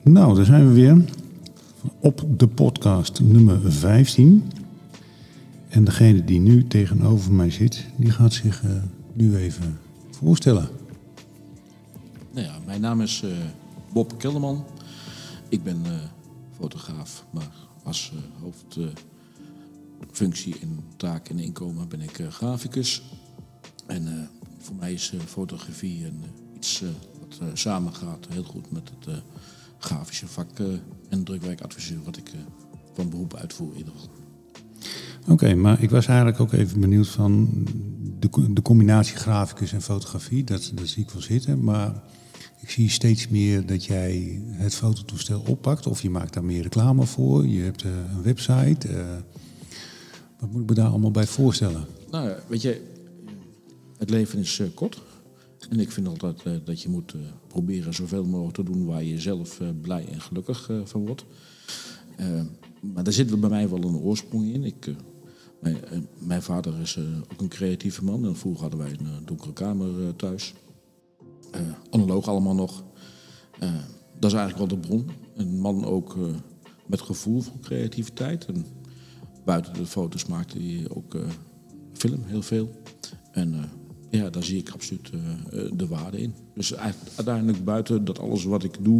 Nou, daar zijn we weer op de podcast nummer 15. En degene die nu tegenover mij zit, die gaat zich nu even voorstellen. Nou ja, mijn naam is Bob Kelderman. Ik ben fotograaf, maar als hoofdfunctie en taak en inkomen ben ik graficus. En voor mij is fotografie iets wat samengaat heel goed met het grafische vak en drukwerkadviseur wat ik van beroep uitvoer in ieder geval. Oké, maar ik was eigenlijk ook even benieuwd van de combinatie graficus en fotografie. Dat zie ik wel zitten, maar ik zie steeds meer dat jij het fototoestel oppakt of je maakt daar meer reclame voor. Je hebt een website. Wat moet ik me daar allemaal bij voorstellen? Nou, weet je, het leven is kort. En ik vind altijd dat je moet proberen zoveel mogelijk te doen waar je zelf blij en gelukkig van wordt. Maar daar zit bij mij wel een oorsprong in. Mijn vader is ook een creatieve man. En vroeger hadden wij een donkere kamer thuis. Analoog allemaal nog. Dat is eigenlijk wel de bron. Een man ook met gevoel voor creativiteit. En buiten de foto's maakte hij ook film, heel veel. En ja, daar zie ik absoluut de waarde in. Dus uiteindelijk buiten dat alles wat ik doe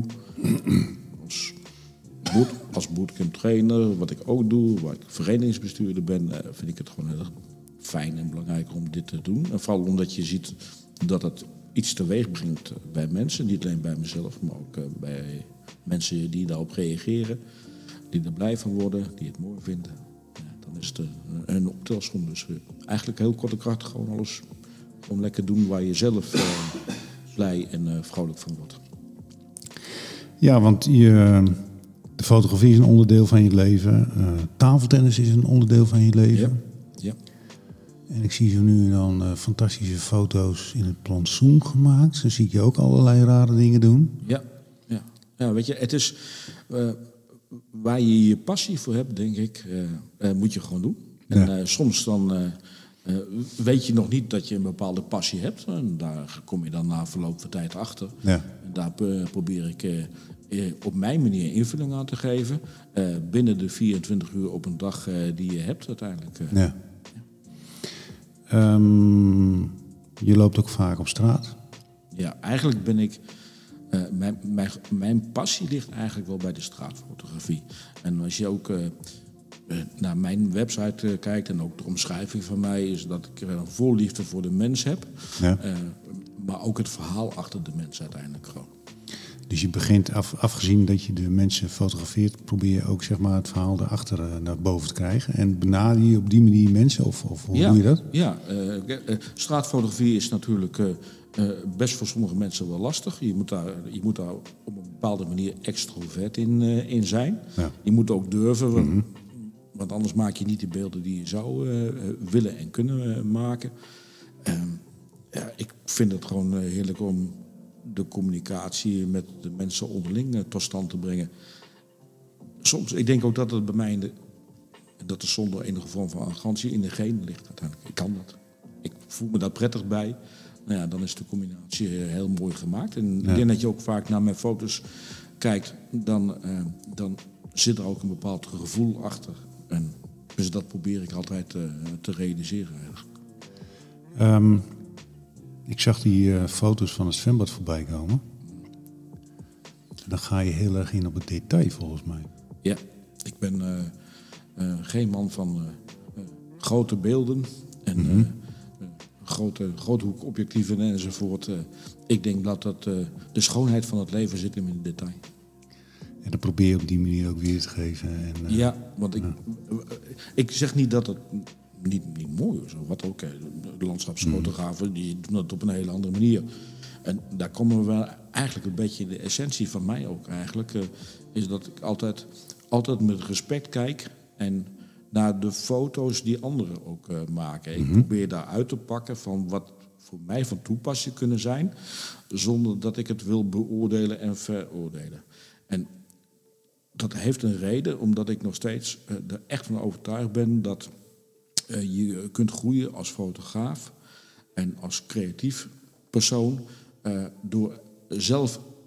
als bootcamp trainer, wat ik ook doe, waar ik verenigingsbestuurder ben, vind ik het gewoon heel fijn en belangrijk om dit te doen. En vooral omdat je ziet dat het iets teweeg brengt bij mensen, niet alleen bij mezelf, maar ook bij mensen die daarop reageren, die er blij van worden, die het mooi vinden. Ja, dan is het een optelsom. Dus eigenlijk heel kort en krachtig gewoon alles om lekker doen waar je zelf blij en vrolijk van wordt. Ja, want de fotografie is een onderdeel van je leven. Tafeltennis is een onderdeel van je leven. Ja. En ik zie zo nu en dan fantastische foto's in het plantsoen gemaakt. Zo zie ik je ook allerlei rare dingen doen. Ja, weet je, het is waar je je passie voor hebt, denk ik, moet je gewoon doen. En soms dan weet je nog niet dat je een bepaalde passie hebt. En daar kom je dan na verloop van tijd achter. Ja. En daar probeer ik op mijn manier invulling aan te geven. Binnen de 24 uur op een dag die je hebt uiteindelijk. Ja. Je loopt ook vaak op straat. Ja, eigenlijk ben ik... Mijn passie ligt eigenlijk wel bij de straatfotografie. En als je ook naar mijn website kijkt en ook de omschrijving van mij, is dat ik een voorliefde voor de mens heb. Ja. Maar ook het verhaal achter de mens uiteindelijk gewoon. Dus je begint, afgezien dat je de mensen fotografeert, probeer je ook zeg maar, het verhaal daarachter naar boven te krijgen. En benader je op die manier mensen? Of hoe doe je dat? Ja, straatfotografie is natuurlijk best voor sommige mensen wel lastig. Je moet daar op een bepaalde manier extrovert in zijn. Ja. Je moet ook durven, want anders maak je niet de beelden die je zou willen en kunnen maken. Ik vind het gewoon heerlijk om de communicatie met de mensen onderling tot stand te brengen. Soms, ik denk ook dat het bij mij dat er zonder enige vorm van arrogantie in de genen ligt uiteindelijk. Ik kan dat. Ik voel me daar prettig bij. Nou ja, dan is de combinatie heel mooi gemaakt. En ik denk dat je ook vaak naar mijn foto's kijkt, dan zit er ook een bepaald gevoel achter. En dus dat probeer ik altijd te realiseren eigenlijk. Ik zag die foto's van het zwembad voorbij komen. Dan ga je heel erg in op het detail volgens mij. Ja, ik ben geen man van grote beelden en groothoekobjectieven enzovoort. Ik denk dat de schoonheid van het leven zit in het detail. En dat probeer je op die manier ook weer te geven. Ja, want ik zeg niet dat het niet mooi is. Wat ook. De landschapsfotografen die doen dat op een hele andere manier. En daar komen we wel eigenlijk een beetje de essentie van mij ook eigenlijk. Is dat ik altijd met respect kijk en naar de foto's die anderen ook maken. Ik probeer daar uit te pakken van wat voor mij van toepassing kunnen zijn, zonder dat ik het wil beoordelen en veroordelen. En dat heeft een reden, omdat ik nog steeds er echt van overtuigd ben dat je kunt groeien als fotograaf en als creatief persoon door zelf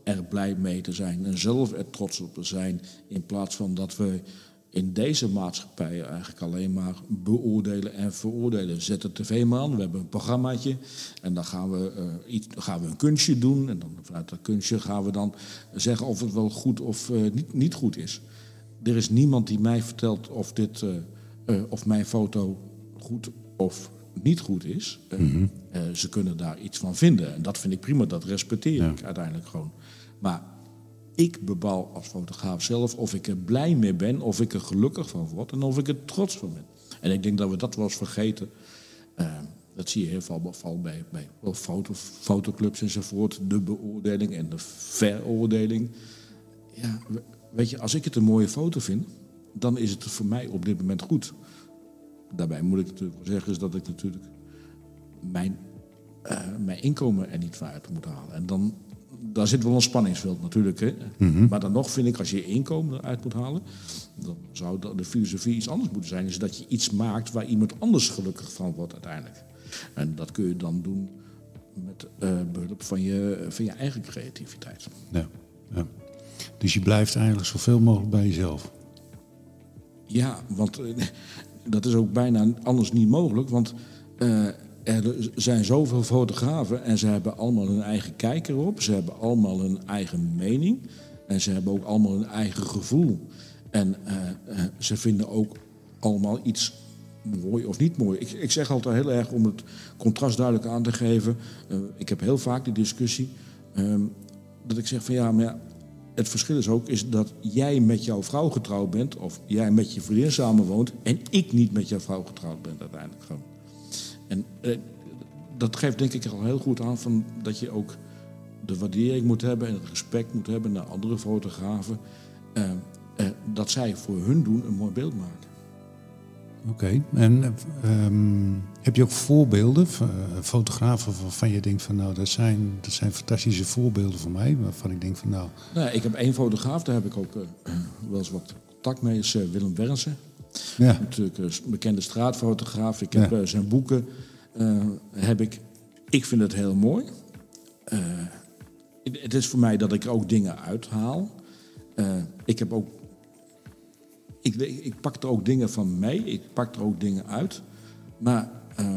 er blij mee te zijn en zelf er trots op te zijn. In plaats van dat we in deze maatschappij eigenlijk alleen maar beoordelen en veroordelen. Zet de tv maar aan, we hebben een programmaatje en dan gaan we een kunstje doen. En dan vanuit dat kunstje gaan we dan zeggen of het wel goed of niet goed is. Er is niemand die mij vertelt of mijn foto goed of niet goed is. Ze kunnen daar iets van vinden. En dat vind ik prima, dat respecteer ik uiteindelijk gewoon. Maar ik bepaal als fotograaf zelf of ik er blij mee ben, of ik er gelukkig van word en of ik er trots van ben. En ik denk dat we dat wel eens vergeten. Dat zie je heel veel bij fotoclubs enzovoort. De beoordeling en de veroordeling. Ja, weet je, als ik het een mooie foto vind, dan is het voor mij op dit moment goed. Daarbij moet ik natuurlijk wel zeggen is dat ik natuurlijk mijn inkomen er niet van uit moet halen. En daar zit wel een spanningsveld natuurlijk. Hè? Maar dan nog vind ik, als je inkomen eruit moet halen, dan zou de filosofie iets anders moeten zijn. Is dat je iets maakt waar iemand anders gelukkig van wordt uiteindelijk. En dat kun je dan doen met behulp van je eigen creativiteit. Ja. Dus je blijft eigenlijk zoveel mogelijk bij jezelf. Ja, want dat is ook bijna anders niet mogelijk. Want er zijn zoveel fotografen en ze hebben allemaal hun eigen kijk erop. Ze hebben allemaal hun eigen mening. En ze hebben ook allemaal hun eigen gevoel. En ze vinden ook allemaal iets mooi of niet mooi. Ik zeg altijd heel erg om het contrast duidelijk aan te geven. Ik heb heel vaak die discussie. Dat ik zeg van ja, maar ja, het verschil is dat jij met jouw vrouw getrouwd bent. Of jij met je vriendin samenwoont. En ik niet met jouw vrouw getrouwd ben uiteindelijk gewoon. En dat geeft denk ik er al heel goed aan van dat je ook de waardering moet hebben en het respect moet hebben naar andere fotografen. Dat zij voor hun doen een mooi beeld maken. Oké. En heb je ook voorbeelden van fotografen waarvan je denkt van nou, dat zijn fantastische voorbeelden voor mij. Waarvan ik denk van nou... Ik heb 1 fotograaf, daar heb ik ook wel eens wat contact mee, is Willem Wernsen. Ja. Natuurlijk een bekende straatfotograaf. Ik heb zijn boeken. Ik vind het heel mooi. Het is voor mij dat ik er ook dingen uithaal. Ik pak er ook dingen van mee. Ik pak er ook dingen uit. Maar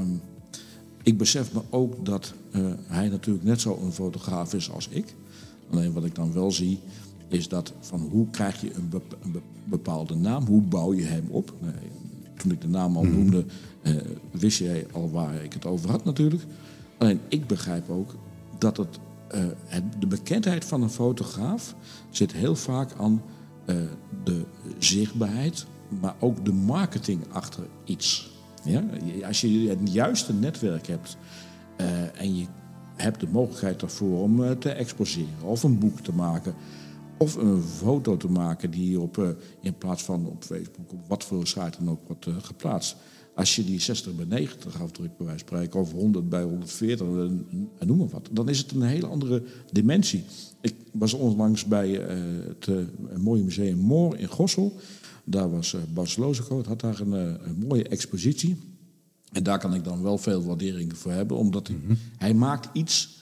ik besef me ook dat hij natuurlijk net zo een fotograaf is als ik. Alleen wat ik dan wel zie, is dat van hoe krijg je een bepaalde naam? Hoe bouw je hem op? Toen ik de naam al noemde, wist jij al waar ik het over had natuurlijk. Alleen ik begrijp ook dat de bekendheid van een fotograaf zit heel vaak aan de zichtbaarheid, maar ook de marketing achter iets. Ja? Als je het juiste netwerk hebt en je hebt de mogelijkheid ervoor om te exposeren of een boek te maken of een foto te maken die in plaats van op Facebook op wat voor site dan ook wordt geplaatst. Als je die 60 bij 90 afdrukt bij wijze van spreken of 100 bij 140 en noem maar wat, dan is het een hele andere dimensie. Ik was onlangs bij het mooie museum Moor in Gossel. Daar was Bas Lozekoot, had daar een mooie expositie. En daar kan ik dan wel veel waardering voor hebben, omdat hij maakt iets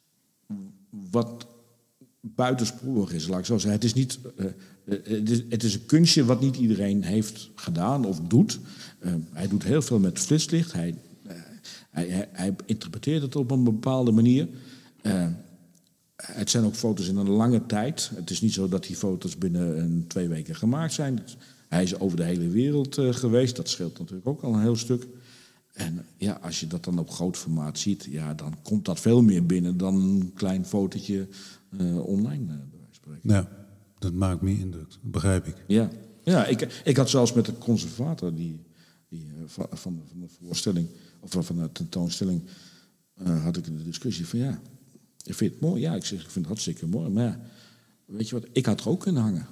wat buitensporig is, laat ik zo zeggen. Het is niet, het is een kunstje wat niet iedereen heeft gedaan of doet. Hij doet heel veel met flitslicht. Hij interpreteert het op een bepaalde manier. Het zijn ook foto's in een lange tijd. Het is niet zo dat die foto's binnen 2 weken gemaakt zijn. Hij is over de hele wereld geweest. Dat scheelt natuurlijk ook al een heel stuk. En ja, als je dat dan op groot formaat ziet, ja, dan komt dat veel meer binnen dan een klein fotootje online, bij wijze van spreken. Ja, dat maakt meer indruk. Dat begrijp ik. Ja, ik had zelfs met de conservator van de voorstelling, of van de tentoonstelling, had ik een discussie van ja, ik vind het mooi. Ja, ik vind het hartstikke mooi. Maar ja, weet je wat, ik had er ook kunnen hangen.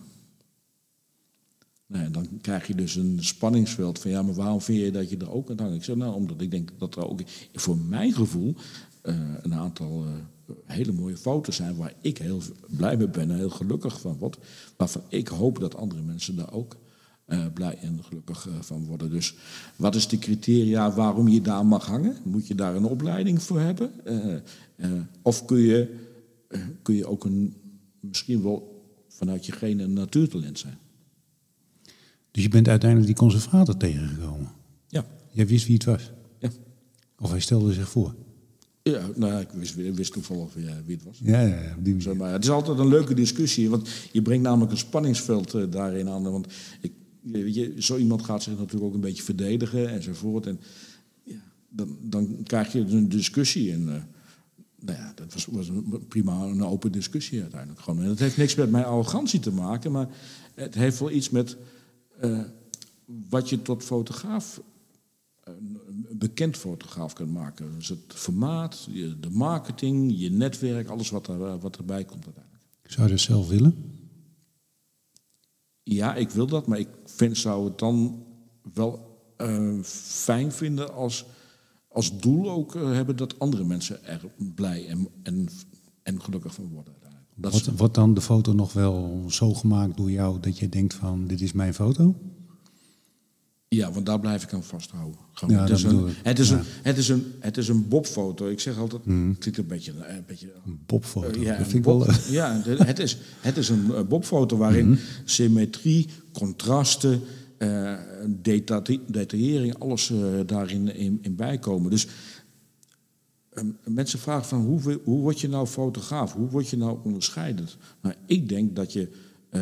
Nou, dan krijg je dus een spanningsveld van ja, maar waarom vind je dat je er ook aan hangt? Ik zeg nou, omdat ik denk dat er ook voor mijn gevoel een aantal hele mooie foto's zijn waar ik heel blij mee ben en heel gelukkig van word. Waarvan ik hoop dat andere mensen daar ook blij en gelukkig van worden. Dus wat is de criteria waarom je daar mag hangen? Moet je daar een opleiding voor hebben? Of kun je ook een misschien wel vanuit je genen een natuurtalent zijn. Dus je bent uiteindelijk die conservator tegengekomen? Ja. Jij wist wie het was? Ja. Of hij stelde zich voor? Ja, nou, ik wist toevallig wie het was. Ja. Maar het is altijd een leuke discussie, want je brengt namelijk een spanningsveld daarin aan. Want zo iemand gaat zich natuurlijk ook een beetje verdedigen enzovoort. En ja, dan krijg je een discussie. En dat was prima een open discussie uiteindelijk. Gewoon. En dat heeft niks met mijn arrogantie te maken, maar het heeft wel iets met wat je tot fotograaf, een bekend fotograaf kunt maken. Dus het formaat, de marketing, je netwerk, alles wat erbij komt uiteindelijk. Zou je dat zelf willen? Ja, ik wil dat, maar ik zou het dan wel fijn vinden als doel ook hebben dat andere mensen er blij en gelukkig van worden. Wordt dan de foto nog wel zo gemaakt door jou dat je denkt van dit is mijn foto? Ja, want daar blijf ik aan vasthouden. Ja, het is een bobfoto. Ik zeg altijd, het is een beetje een bobfoto. Dat vind ik wel. Ja, het is een bobfoto waarin symmetrie, contrasten, detaillering, alles daarin in bijkomen. Dus mensen vragen van hoe word je nou fotograaf? Hoe word je nou onderscheidend? Nou, ik denk dat je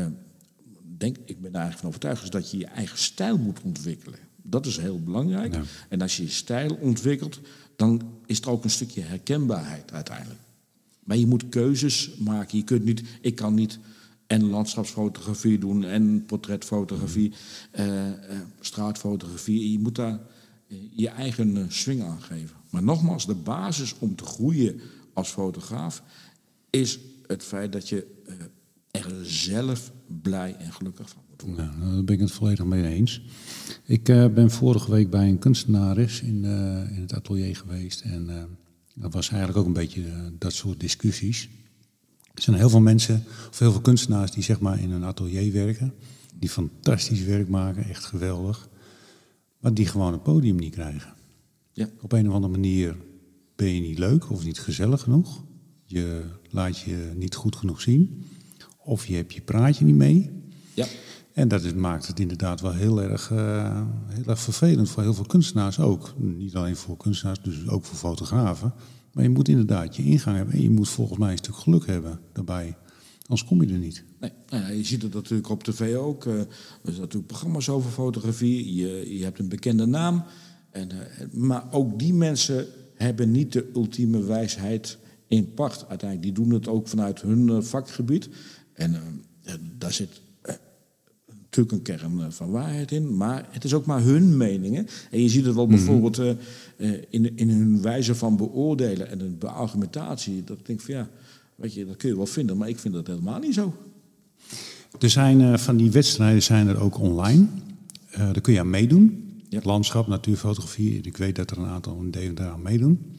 ik ben er eigenlijk van overtuigd, is dat je je eigen stijl moet ontwikkelen. Dat is heel belangrijk. Ja. En als je je stijl ontwikkelt, dan is er ook een stukje herkenbaarheid uiteindelijk. Maar je moet keuzes maken. Ik kan niet en landschapsfotografie doen en portretfotografie, straatfotografie. Je moet daar je eigen swing aan geven. Maar nogmaals, de basis om te groeien als fotograaf is het feit dat je er zelf blij en gelukkig van moet worden. Nou, daar ben ik het volledig mee eens. Ik ben vorige week bij een kunstenares in het atelier geweest. En dat was eigenlijk ook een beetje dat soort discussies. Er zijn heel veel mensen, of heel veel kunstenaars die zeg maar in een atelier werken. Die fantastisch werk maken, echt geweldig. Maar die gewoon het podium niet krijgen. Ja. Op een of andere manier ben je niet leuk of niet gezellig genoeg. Je laat je niet goed genoeg zien. Of je hebt je praatje niet mee. Ja. En dat maakt het inderdaad wel heel erg vervelend voor heel veel kunstenaars ook. Niet alleen voor kunstenaars, dus ook voor fotografen. Maar je moet inderdaad je ingang hebben. En je moet volgens mij een stuk geluk hebben daarbij. Anders kom je er niet. Nee, nou ja, je ziet het natuurlijk op tv ook. Er zijn natuurlijk programma's over fotografie. Je hebt een bekende naam. Maar ook die mensen hebben niet de ultieme wijsheid in pacht. Uiteindelijk, die doen het ook vanuit hun vakgebied. En daar zit natuurlijk een kern van waarheid in. Maar het is ook maar hun meningen. En je ziet het wel bijvoorbeeld in hun wijze van beoordelen en de beargumentatie. Dat ik denk van weet je, dat kun je wel vinden. Maar ik vind dat helemaal niet zo. Er zijn van die wedstrijden zijn er ook online. Daar kun je aan meedoen. Ja. Landschap, natuurfotografie. Ik weet dat er een aantal daar aan meedoen.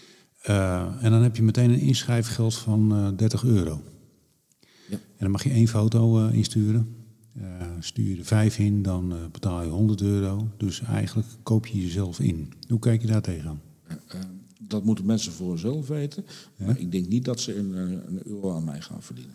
En dan heb je meteen een inschrijfgeld van €30. Ja. En dan mag je 1 foto insturen. Stuur je er 5 in, dan betaal je €100. Dus eigenlijk koop je jezelf in. Hoe kijk je daar tegenaan? Dat moeten mensen voor zichzelf weten. Ja? Maar ik denk niet dat ze een euro aan mij gaan verdienen.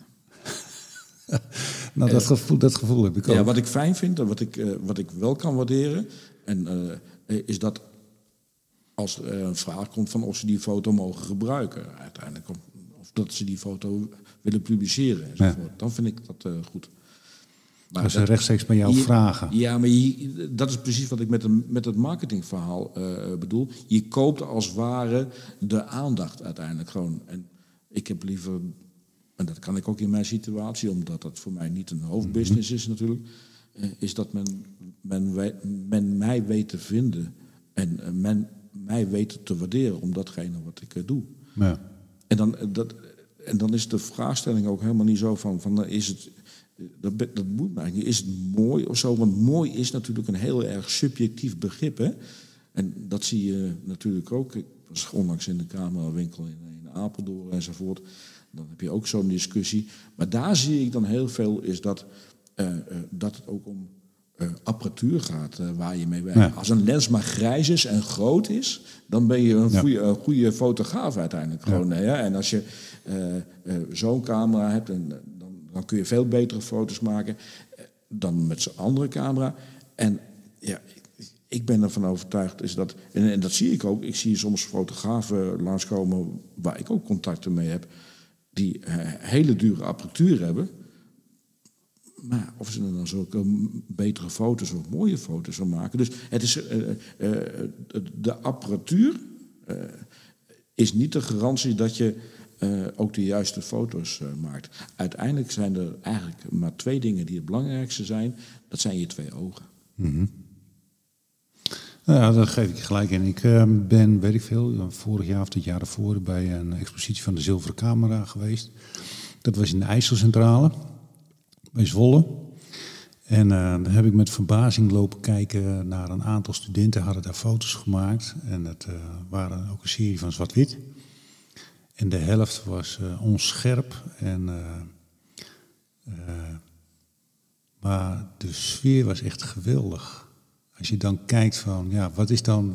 Nou, dat gevoel heb ik ook. Ja, wat ik fijn vind en wat ik wel kan waarderen, is dat als er een vraag komt van of ze die foto mogen gebruiken uiteindelijk. Of dat ze die foto willen publiceren enzovoort. Ja. Dan vind ik dat goed. Maar als ze rechtstreeks bij jou vragen. Ja, maar dat is precies wat ik met het marketingverhaal bedoel. Je koopt als ware de aandacht uiteindelijk gewoon. En ik heb liever, en dat kan ik ook in mijn situatie, omdat dat voor mij niet een hoofdbusiness is natuurlijk, is dat men mij weet te vinden en men mij weet te waarderen om datgene wat ik doe. Ja. En dan is de vraagstelling ook helemaal niet zo van is het... Dat moet maar. Is het mooi of zo? Want mooi is natuurlijk een heel erg subjectief begrip. Hè? En dat zie je natuurlijk ook. Ik was onlangs in de camerawinkel in Apeldoorn enzovoort. Dan heb je ook zo'n discussie. Maar daar zie ik dan heel veel is dat het ook om apparatuur gaat waar je mee werkt. Ja. Als een lens maar grijs is en groot is, dan ben je een goede fotograaf uiteindelijk. Gewoon, ja. En als je zo'n camera hebt, dan Dan kun je veel betere foto's maken dan met zijn andere camera. En ja, ik ben ervan overtuigd is dat... En dat zie ik ook. Ik zie soms fotografen langskomen waar ik ook contacten mee heb, die hele dure apparatuur hebben. Maar of ze dan zulke betere foto's of mooie foto's van maken. Dus het is de apparatuur is niet de garantie dat je ook de juiste foto's maakt. Uiteindelijk zijn er eigenlijk maar 2 dingen die het belangrijkste zijn. Dat zijn je 2 ogen. Mm-hmm. Nou ja, dat geef ik je gelijk in. Ik ben, weet ik veel, vorig jaar of het jaar ervoor bij een expositie van de Zilveren Camera geweest. Dat was in de IJsselcentrale, bij Zwolle. En daar heb ik met verbazing lopen kijken naar een aantal studenten, hadden daar foto's gemaakt. En dat waren ook een serie van zwart-wit. En de helft was onscherp. Maar de sfeer was echt geweldig. Als je dan kijkt van, ja, wat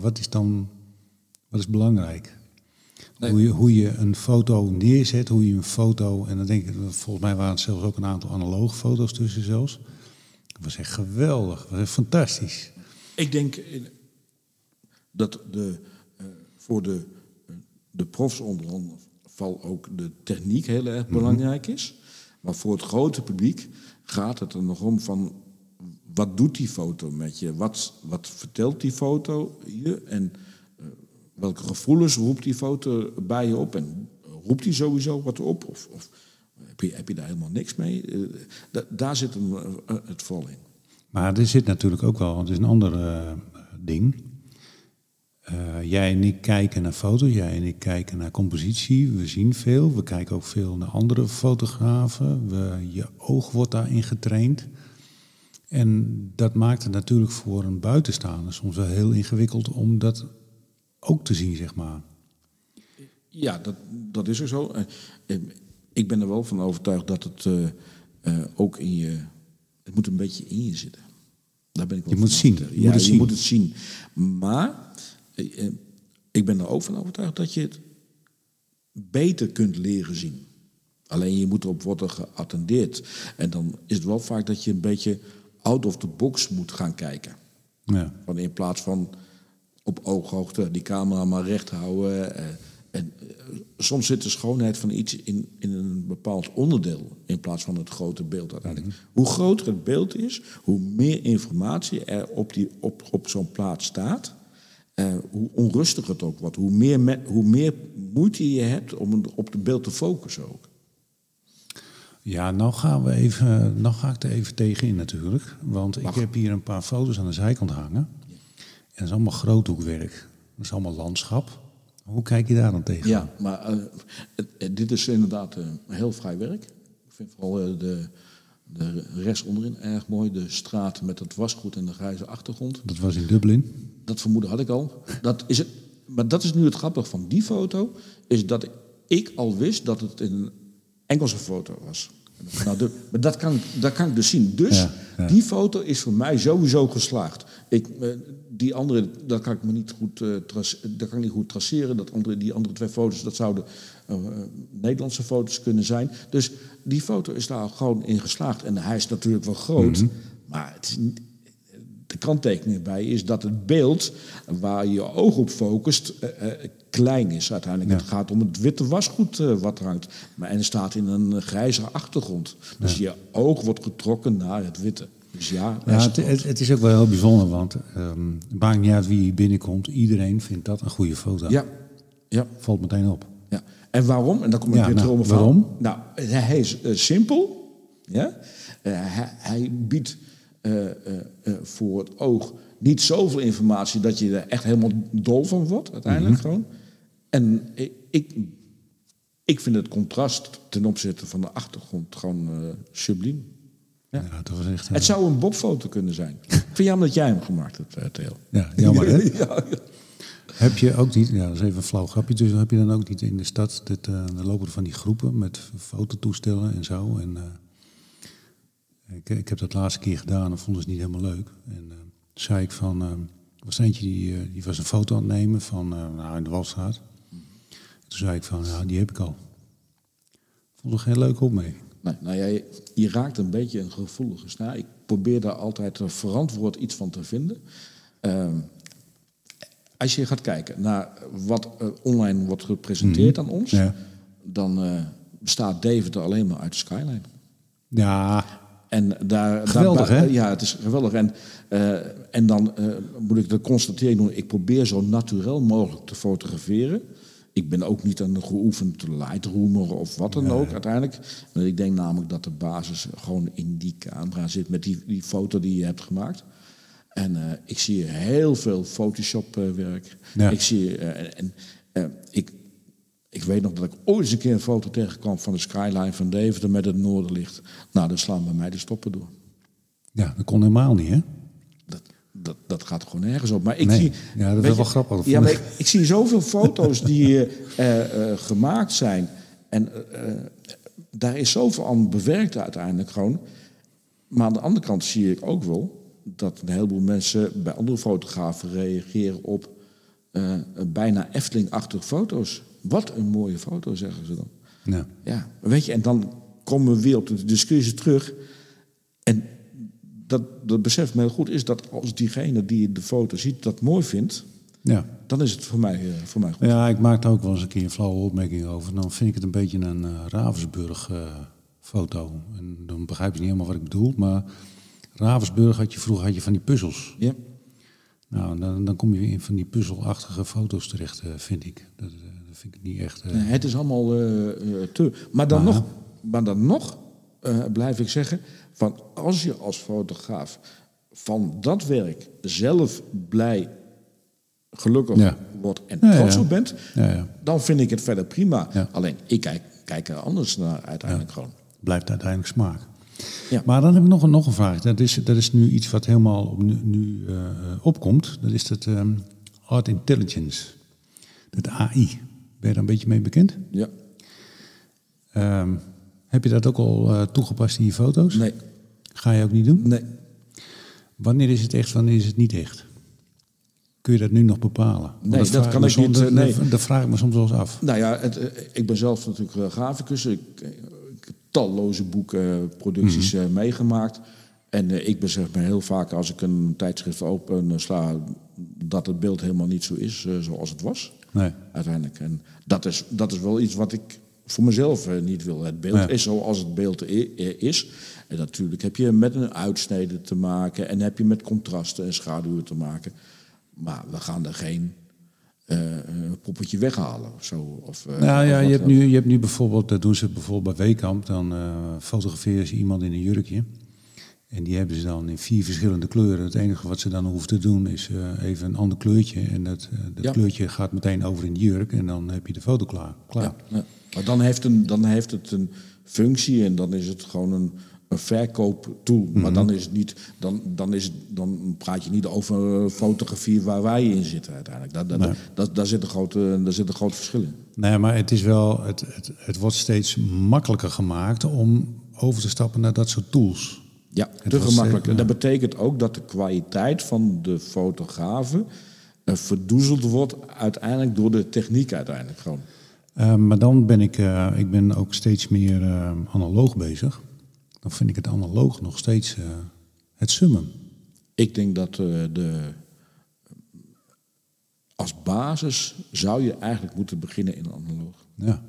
is belangrijk? Nee. Hoe je een foto neerzet, hoe je een foto... En dan denk ik, volgens mij waren het zelfs ook een aantal analoge foto's tussen zelfs. Dat was echt geweldig, dat was echt fantastisch. Ik denk dat voor de profs onder andere ook de techniek heel erg belangrijk is. Maar voor het grote publiek gaat het er nog om van... Wat doet die foto met je? Wat vertelt die foto je? En welke gevoelens roept die foto bij je op? En roept die sowieso wat op? Of heb je daar helemaal niks mee? Daar zit het vol in. Maar er zit natuurlijk ook wel, want het is een ander ding. Jij en ik kijken naar foto's, jij en ik kijken naar compositie. We zien veel, we kijken ook veel naar andere fotografen. Je oog wordt daarin getraind. En dat maakt het natuurlijk voor een buitenstaander soms wel heel ingewikkeld om dat ook te zien, zeg maar. Ja, dat is er zo. Ik ben er wel van overtuigd dat het ook in je... Het moet een beetje in je zitten. Daar ben ik wel je moet zien. Je moet het zien. Maar ik ben er ook van overtuigd dat je het beter kunt leren zien. Alleen je moet erop worden geattendeerd. En dan is het wel vaak dat je een beetje out of the box moet gaan kijken. Ja. Want in plaats van op ooghoogte die camera maar recht houden. Soms zit de schoonheid van iets in een bepaald onderdeel in plaats van het grote beeld uiteindelijk. Mm-hmm. Hoe groter het beeld is, hoe meer informatie er op zo'n plaat staat, hoe onrustiger het ook wordt. Hoe meer moeite je hebt om op het beeld te focussen ook. Ja, nou ga ik er even tegenin natuurlijk. Want ik heb hier een paar foto's aan de zijkant hangen. En dat is allemaal groothoekwerk. Dat is allemaal landschap. Hoe kijk je daar dan tegen? Ja, maar dit is inderdaad heel vrij werk. Ik vind vooral de rest onderin erg mooi. De straat met het wasgoed en de grijze achtergrond. Dat was in Dublin? Dat vermoeden had ik al. Dat is het. Maar dat is nu het grappige van die foto. Is dat ik al wist dat het een Engelse foto was. Nou, maar dat kan ik dus zien. Dus die foto is voor mij sowieso geslaagd. Die andere, dat kan ik me niet goed traceren. Die andere 2 foto's, dat zouden Nederlandse foto's kunnen zijn. Dus die foto is daar gewoon in geslaagd. En hij is natuurlijk wel groot. Mm-hmm. Maar het is niet, de kanttekening bij is dat het beeld waar je oog op focust klein is uiteindelijk. Ja. Het gaat om het witte wasgoed wat er hangt. En er staat in een grijze achtergrond. Dus je oog wordt getrokken naar het witte. Dus het is ook wel heel bijzonder, want het maakt niet uit wie hier binnenkomt. Iedereen vindt dat een goede foto. Ja. Valt meteen op. Ja. En waarom? En dan kom ik weer terug. Waarom? Nou, hij is simpel. Ja? Hij biedt voor het oog niet zoveel informatie dat je er echt helemaal dol van wordt, uiteindelijk gewoon. En ik vind het contrast ten opzichte van de achtergrond gewoon subliem. Ja. Ja, dat was echt, het zou een Bob-foto kunnen zijn. Ik vind jammer dat jij hem gemaakt hebt, Theo. Ja, jammer hè? Ja. Heb je ook niet, dat is even een flauw grapje, dus heb je dan ook niet in de stad, er lopen van die groepen met fototoestellen en zo. En ik heb dat laatste keer gedaan en vond het niet helemaal leuk. En toen zei ik van, was er eentje die was een foto aan het nemen van in de Walstraat. Toen zei ik van, die heb ik al. Vond er geen leuke opmerking. Nee, je raakt een beetje een gevoelige snaar. Ik probeer daar altijd verantwoord iets van te vinden. Als je gaat kijken naar wat online wordt gepresenteerd aan ons... dan bestaat Deventer alleen maar uit de skyline. Ja, en geweldig, hè? Ja, het is geweldig. En dan moet ik de constatering doen... ik probeer zo natuurlijk mogelijk te fotograferen... Ik ben ook niet aan geoefend lightroomer of wat dan ook uiteindelijk. Maar ik denk namelijk dat de basis gewoon in die camera zit... met die foto die je hebt gemaakt. En ik zie heel veel Photoshop-werk. Ik zie... Ik weet nog dat ik ooit eens een keer een foto tegenkwam... van de skyline van Deventer met het noorderlicht. Nou, dan slaan bij mij de stoppen door. Ja, dat kon helemaal niet, hè? Dat gaat gewoon nergens op. Maar ik zie, ja, dat is wel grappig. Ja, maar ik zie zoveel foto's die gemaakt zijn. En daar is zoveel aan bewerkt uiteindelijk gewoon. Maar aan de andere kant zie ik ook wel... dat een heleboel mensen bij andere fotografen reageren op... bijna Efteling-achtige foto's. Wat een mooie foto, zeggen ze dan. Ja, weet je, en dan komen we weer op de discussie terug. En... Dat besef me heel goed is dat als diegene die de foto ziet dat mooi vindt... dan is het voor mij goed. Ja, ik maak daar ook wel eens een keer een flauwe opmerking over. Dan vind ik het een beetje een Ravensburg foto. En dan begrijp je niet helemaal wat ik bedoel. Maar Ravensburg vroeger had je van die puzzels. Ja. Nou, dan kom je in van die puzzelachtige foto's terecht, vind ik. Dat vind ik niet echt... Het is allemaal te... Maar dan nog blijf ik zeggen... van als je als fotograaf van dat werk zelf blij, gelukkig wordt en trots op bent... dan vind ik het verder prima. Ja. Alleen, ik kijk er anders naar uiteindelijk gewoon. Blijft uiteindelijk smaak. Ja. Maar dan heb ik nog een vraag. Dat is nu iets wat helemaal nu opkomt. Dat is dat Art Intelligence. Dat AI. Ben je daar een beetje mee bekend? Ja. Heb je dat ook al toegepast in je foto's? Nee. Ga je ook niet doen? Nee. Wanneer is het echt, wanneer is het niet echt? Kun je dat nu nog bepalen? Nee, dat kan ik niet. Dat vraag ik me soms wel eens af. Nou ja, ik ben zelf natuurlijk graficus. Ik heb talloze boekproducties meegemaakt. En ik besef me heel vaak als ik een tijdschrift open sla... dat het beeld helemaal niet zo is zoals het was. Nee. Uiteindelijk. En dat is wel iets wat ik voor mezelf niet wil. Het beeld is zoals het beeld is. En natuurlijk heb je met een uitsnede te maken... en heb je met contrasten en schaduwen te maken. Maar we gaan er geen poppetje weghalen of zo. Je hebt nu bijvoorbeeld... dat doen ze bijvoorbeeld bij Weekamp. Dan fotograferen ze iemand in een jurkje. En die hebben ze dan in 4 verschillende kleuren. Het enige wat ze dan hoeven te doen is even een ander kleurtje. En dat kleurtje gaat meteen over in de jurk. En dan heb je de foto klaar. Ja. Maar dan heeft het een functie en dan is het gewoon een verkooptool. Mm-hmm. Maar dan is het niet, dan praat je niet over fotografie waar wij in zitten uiteindelijk. Daar zit een groot verschil in. Nee, maar het is wel, het wordt steeds makkelijker gemaakt om over te stappen naar dat soort tools. Ja, te gemakkelijk. Dat betekent ook dat de kwaliteit van de fotografen verdoezeld wordt uiteindelijk door de techniek uiteindelijk gewoon. Maar dan ben ik ben ook steeds meer analoog bezig. Dan vind ik het analoog nog steeds het summum. Ik denk dat als basis zou je eigenlijk moeten beginnen in analoog. Ja.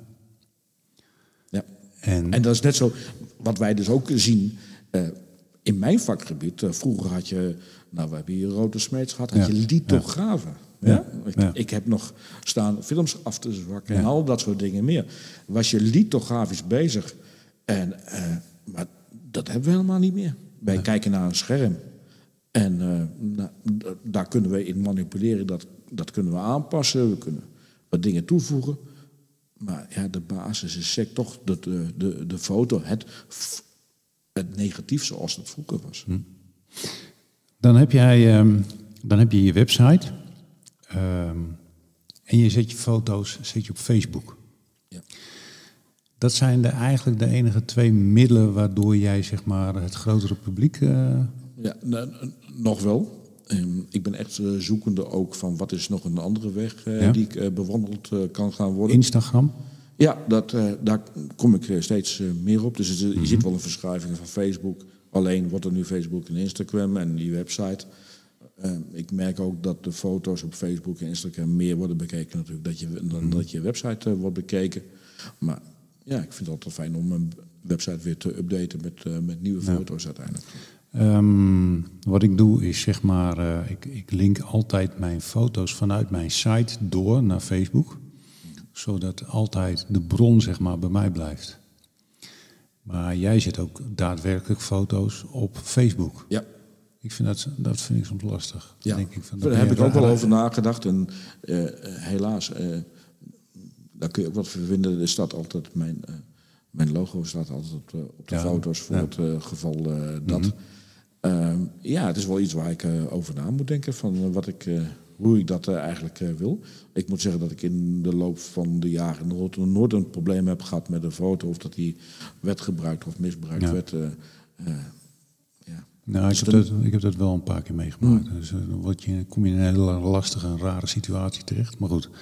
En dat is net zo wat wij dus ook zien. In mijn vakgebied, vroeger had je, we hebben hier Rode Smeets gehad, had je lithografen. Ja? Ik heb nog staan films af te zwakken en al dat soort dingen meer. Was je lithografisch bezig, maar dat hebben we helemaal niet meer. Wij kijken naar een scherm en daar kunnen we in manipuleren, dat kunnen we aanpassen, we kunnen wat dingen toevoegen. Maar ja, de basis is toch de foto, het negatief zoals het vroeger was. Dan heb je je website en je zet je foto's op Facebook. Ja. Dat zijn eigenlijk de enige 2 middelen waardoor jij zeg maar het grotere publiek... Ja, nog wel. Ik ben echt zoekende ook van wat is nog een andere weg die ik bewandeld kan gaan worden. Instagram? Ja, daar kom ik steeds meer op. Dus je ziet wel een verschuiving van Facebook. Alleen wordt er nu Facebook en Instagram en die website. Ik merk ook dat de foto's op Facebook en Instagram meer worden bekeken natuurlijk dan dat je website wordt bekeken. Maar ja, ik vind het altijd fijn om mijn website weer te updaten met nieuwe foto's uiteindelijk. Wat ik doe is zeg maar, ik link altijd mijn foto's vanuit mijn site door naar Facebook. Zodat altijd de bron zeg maar bij mij blijft. Maar jij zet ook daadwerkelijk foto's op Facebook. Ja. Ik vind dat vind ik soms lastig. Ja, denk ik van, daar heb ik ook wel over nagedacht. En helaas, daar kun je ook wat voor vinden. Er staat altijd mijn logo staat altijd op de foto's voor het geval dat. Ja, het is wel iets waar ik over na moet denken van hoe ik dat eigenlijk wil. Ik moet zeggen dat ik in de loop van de jaren nooit een probleem heb gehad met een foto of dat die werd gebruikt of misbruikt werd. Nou, ik heb dat wel een paar keer meegemaakt. Dus dan kom je in een hele lastige en rare situatie terecht. Maar goed.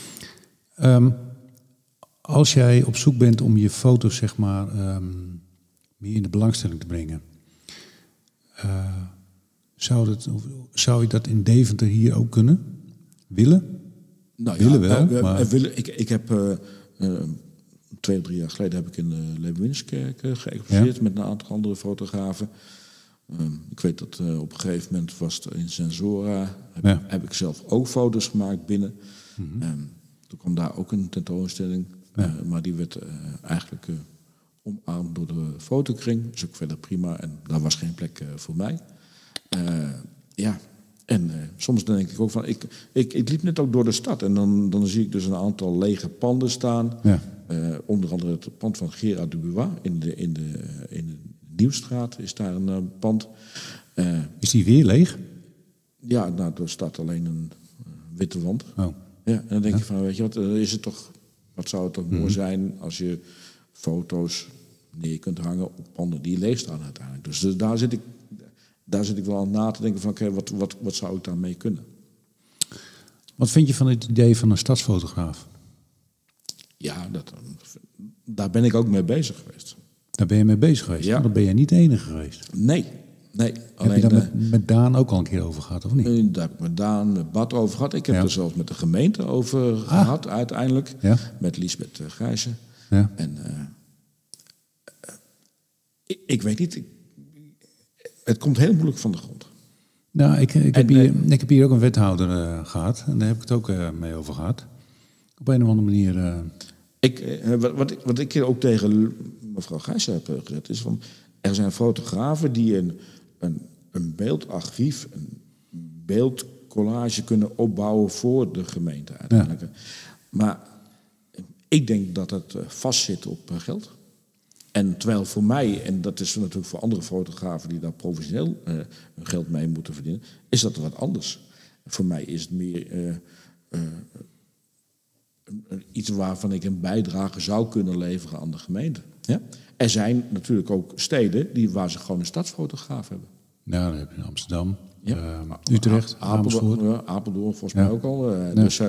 Als jij op zoek bent om je foto's zeg maar meer in de belangstelling te brengen. Zou je dat in Deventer hier ook kunnen? Willen? Nou, willen wel. Maar... Ik heb 2 of 3 jaar geleden heb ik in de Leeuwinskerk geëxposeerd met een aantal andere fotografen. Ik weet dat op een gegeven moment was het in Sensora. Heb ik zelf ook foto's gemaakt binnen. Toen kwam daar ook een tentoonstelling. Maar die werd eigenlijk omarmd door de fotokring. Dat is ook verder prima. En daar was geen plek voor mij. Soms denk ik ook van... Ik liep net ook door de stad. En dan zie ik dus een aantal lege panden staan. Ja. Onder andere het pand van Gerard Dubois. In de Nieuwstraat is daar een pand. Is die weer leeg? Ja, nou, er staat alleen een witte wand. Oh. Ja, en dan denk je van, weet je wat, is het toch... Wat zou het toch mooi zijn als je foto's neer kunt hangen op panden die leeg staan uiteindelijk. Dus daar zit ik wel aan na te denken van, oké, wat zou ik daarmee kunnen? Wat vind je van het idee van een stadsfotograaf? Ja, daar ben ik ook mee bezig geweest. Daar ben je mee bezig geweest? Ja. Dan ben je niet de enige geweest. Nee. Heb je daar met Daan ook al een keer over gehad, of niet? Daar heb ik met Daan, met Bart over gehad. Ik heb er zelfs met de gemeente over gehad, uiteindelijk. Ja. Met Liesbeth Grijzen. Ja. En ik weet niet, het komt heel moeilijk van de grond. Nou, ik heb hier ook een wethouder gehad. En daar heb ik het ook mee over gehad. Op een of andere manier... Wat ik ook tegen mevrouw Gijssen heb gezegd is van... Er zijn fotografen die een beeldarchief, een beeldcollage kunnen opbouwen voor de gemeente uiteindelijk. Ja. Maar ik denk dat het vastzit op geld. En terwijl voor mij, en dat is natuurlijk voor andere fotografen die daar professioneel hun geld mee moeten verdienen, is dat wat anders. Voor mij is het meer iets waarvan ik een bijdrage zou kunnen leveren aan de gemeente. Ja? Er zijn natuurlijk ook steden waar ze gewoon een stadsfotograaf hebben. Ja, dat heb je in Amsterdam, Utrecht, Amersfoort. Apeldoorn volgens mij ook al. Dus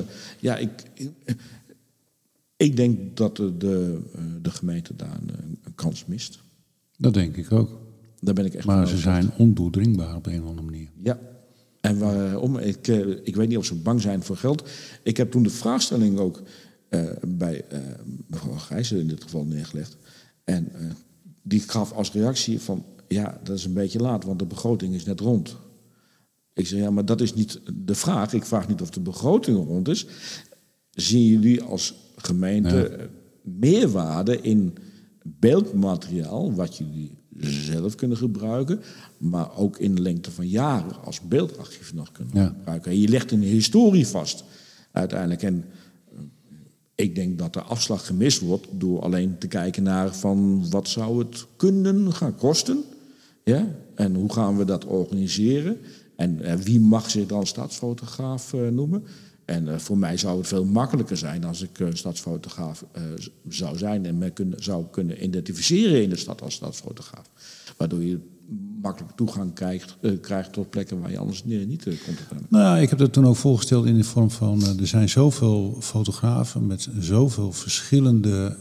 ik denk dat de gemeente daar een kans mist. Dat denk ik ook. Daar ben ik echt maar ze zijn ondoordringbaar op een of andere manier. Ja. En waarom? Ik weet niet of ze bang zijn voor geld. Ik heb toen de vraagstelling ook bij mevrouw Gijzen in dit geval neergelegd. En die gaf als reactie van... Ja, dat is een beetje laat, want de begroting is net rond. Ik zeg, ja, maar dat is niet de vraag. Ik vraag niet of de begroting rond is. Zien jullie als gemeente meerwaarde in beeldmateriaal... wat jullie zelf kunnen gebruiken... maar ook in de lengte van jaren als beeldarchief nog kunnen gebruiken. En je legt een historie vast uiteindelijk. En ik denk dat de afslag gemist wordt door alleen te kijken naar van wat zou het kunnen gaan kosten. Ja? En hoe gaan we dat organiseren? En wie mag zich dan stadsfotograaf noemen? En voor mij zou het veel makkelijker zijn als ik stadsfotograaf zou zijn en me zou kunnen identificeren in de stad als stadsfotograaf. Waardoor je makkelijk toegang krijgt tot plekken waar je anders niet komt. Nou, ik heb dat toen ook voorgesteld in de vorm van... er zijn zoveel fotografen met zoveel verschillende...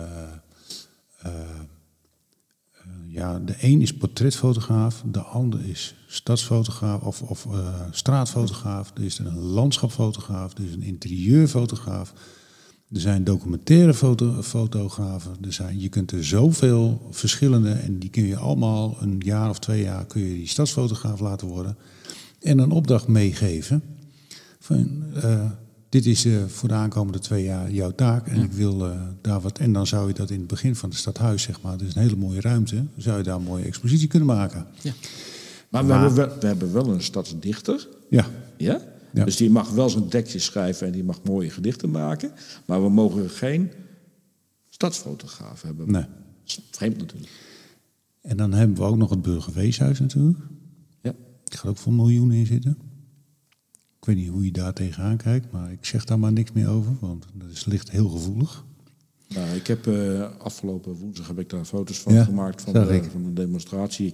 de een is portretfotograaf, de ander is stadsfotograaf of straatfotograaf. Er is een landschapfotograaf, er is een interieurfotograaf. Er zijn documentaire fotografen. Je kunt er zoveel verschillende en die kun je allemaal een jaar of 2 jaar kun je die stadsfotograaf laten worden. En een opdracht meegeven. Van, dit is voor de aankomende 2 jaar jouw taak en ik wil daar wat. En dan zou je dat in het begin van het stadhuis, zeg maar, dus een hele mooie ruimte, dan zou je daar een mooie expositie kunnen maken. Ja. Maar we hebben wel een stadsdichter. Ja. Ja? Ja. Dus die mag wel zijn tekstjes schrijven en die mag mooie gedichten maken. Maar we mogen geen stadsfotograaf hebben. Nee. Dat is vreemd natuurlijk. En dan hebben we ook nog het Burgerweeshuis natuurlijk. Ja. Die gaat ook voor miljoenen in zitten. Ik weet niet hoe je daar tegenaan kijkt, maar ik zeg daar maar niks meer over, want dat ligt heel gevoelig. Nou, ik heb afgelopen woensdag heb ik daar foto's van gemaakt van de demonstratie.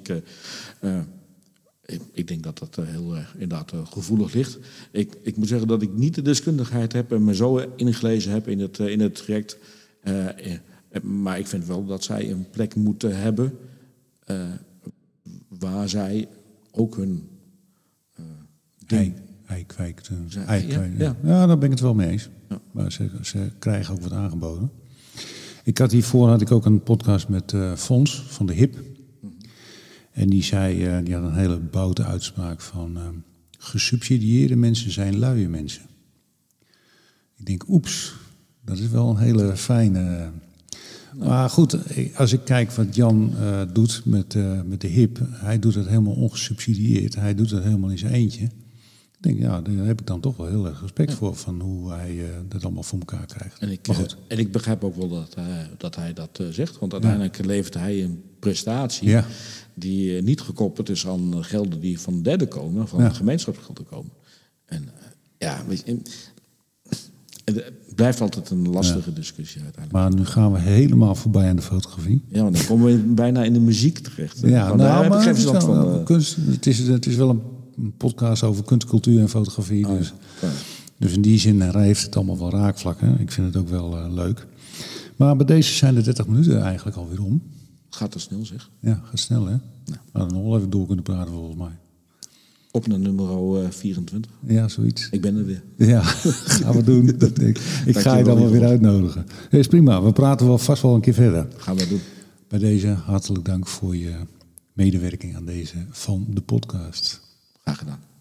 Ik denk dat dat heel inderdaad gevoelig ligt. Ik moet zeggen dat ik niet de deskundigheid heb en me zo ingelezen heb in het traject. Maar ik vind wel dat zij een plek moeten hebben waar zij ook hun ding... Ei kwijt. Ja, daar ben ik het wel mee eens. Ja. Maar ze krijgen ook wat aangeboden. Hiervoor had ik ook een podcast met Fons van de HIP. En die zei, die had een hele boute uitspraak van... gesubsidieerde mensen zijn luie mensen. Ik denk, oeps, dat is wel een hele fijne... Maar goed, als ik kijk wat Jan doet met de HIP... hij doet het helemaal ongesubsidieerd. Hij doet het helemaal in zijn eentje. Ik denk, ja, daar heb ik dan toch wel heel erg respect voor... van hoe hij dat allemaal voor elkaar krijgt. En ik begrijp ook wel dat hij dat zegt. Want uiteindelijk levert hij een prestatie... die niet gekoppeld is aan gelden die van derden komen... van gemeenschapsgelden komen. En weet je... Het blijft altijd een lastige discussie uiteindelijk. Maar nu gaan we helemaal voorbij aan de fotografie. Ja, want dan komen we bijna in de muziek terecht. Ja, daar heb ik geen verstand van. Kunst, het is wel een podcast over kunst, cultuur en fotografie. Dus in die zin heeft het allemaal wel raakvlakken. Ik vind het ook wel leuk. Maar bij deze zijn de 30 minuten eigenlijk alweer om. Gaat er snel, zeg. Ja, gaat snel, hè? We hadden nog wel even door kunnen praten, volgens mij. Op naar nummer 24. Ja, zoiets. Ik ben er weer. Ja, gaan we doen. Ik ga je dan wel weer uitnodigen. Dat is prima. We praten wel vast wel een keer verder. Gaan we doen. Bij deze hartelijk dank voor je medewerking aan deze van de podcast. Graag gedaan.